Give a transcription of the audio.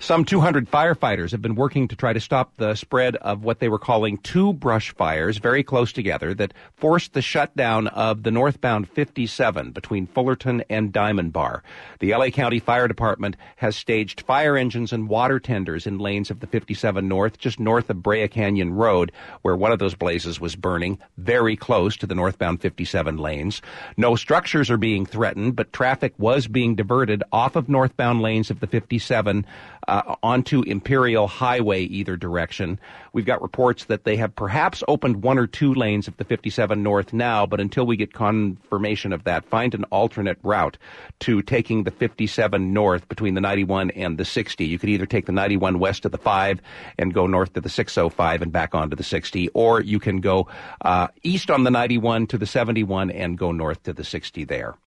Some 200 firefighters have been working to try to stop the spread of what they were calling two brush fires very close together that forced the shutdown of the northbound 57 between Fullerton and Diamond Bar. The LA County Fire Department has staged fire engines and water tenders in lanes of the 57 North, just north of Brea Canyon Road, where one of those blazes was burning, very close to the northbound 57 lanes. No structures are being threatened, but traffic was being diverted off of northbound lanes of the 57 onto Imperial Highway either direction. We've got reports that they have perhaps opened one or two lanes of the 57 North now, but until we get confirmation of that, find an alternate route to taking the 57 North between the 91 and the 60. You could either take the 91 west of the 5 and go north to the 605 and back onto the 60, or you can go east on the 91 to the 71 and go north to the 60 there.